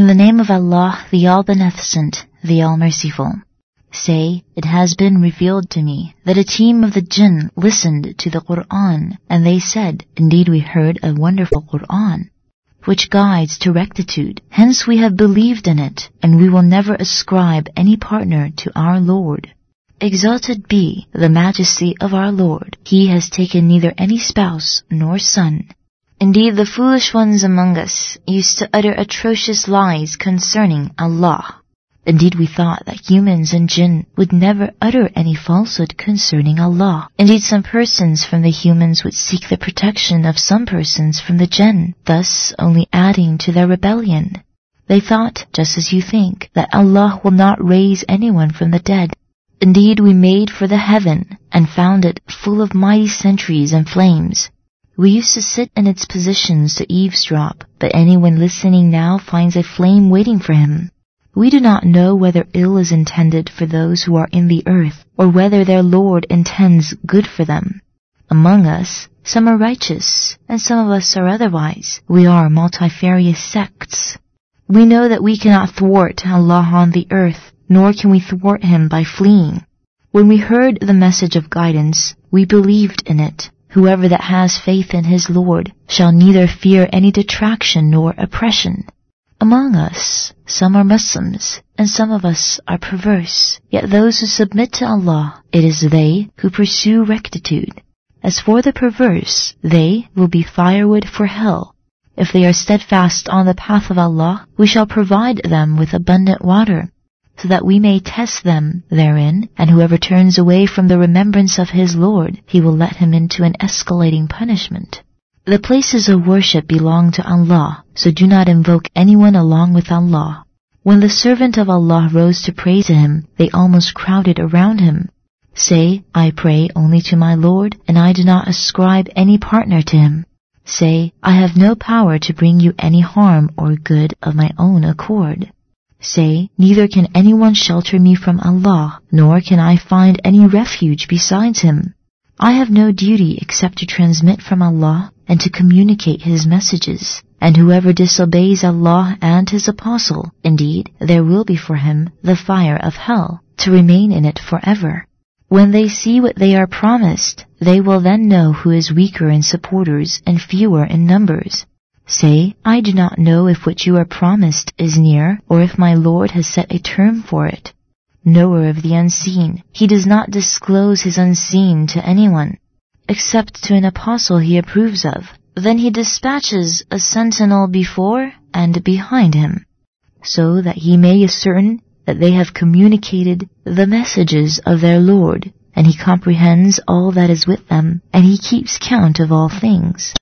the name of Allah, the All-Beneficent, the All-Merciful. Say, it has been revealed to me that a team of the jinn listened to the Qur'an, and they said, indeed we heard a wonderful Qur'an, which guides to rectitude. Hence we have believed in it, and we will never ascribe any partner to our Lord. Exalted be the majesty of our Lord. He has taken neither any spouse nor son. Indeed, the foolish ones among us used to utter atrocious lies concerning Allah. Indeed, we thought that humans and jinn would never utter any falsehood concerning Allah. Indeed, some persons from the humans would seek the protection of some persons from the jinn, thus only adding to their rebellion. They thought, just as you think, that Allah will not raise anyone from the dead. Indeed, we made for the heaven and found it full of mighty sentries and flames. We used to sit in its positions to eavesdrop, but anyone listening now finds a flame waiting for him. We do not know whether ill is intended for those who are in the earth, or whether their Lord intends good for them. Among us, some are righteous, and some of us are otherwise. We are multifarious sects. We know that we cannot thwart Allah on the earth, nor can we thwart Him by fleeing. When we heard the message of guidance, we believed in it. Whoever that has faith in his Lord shall neither fear any detraction nor oppression. Among us, some are Muslims, and some of us are perverse. Yet those who submit to Allah, it is they who pursue rectitude. As for the perverse, they will be firewood for hell. If they are steadfast on the path of Allah, we shall provide them with abundant water, so that we may test them therein, and whoever turns away from the remembrance of his Lord, He will let him into an escalating punishment. The places of worship belong to Allah, so do not invoke anyone along with Allah. When the servant of Allah rose to pray to him, they almost crowded around him. Say, I pray only to my Lord, and I do not ascribe any partner to Him. Say, I have no power to bring you any harm or good of my own accord. Say, neither can anyone shelter me from Allah, nor can I find any refuge besides Him. I have no duty except to transmit from Allah and to communicate His messages. And whoever disobeys Allah and His apostle, indeed, there will be for him the fire of hell, to remain in it forever. When they see what they are promised, they will then know who is weaker in supporters and fewer in numbers. Say, I do not know if what you are promised is near, or if my Lord has set a term for it. Knower of the unseen, He does not disclose His unseen to anyone, except to an apostle He approves of. Then He dispatches a sentinel before and behind him, so that He may ascertain that they have communicated the messages of their Lord, and He comprehends all that is with them, and He keeps count of all things.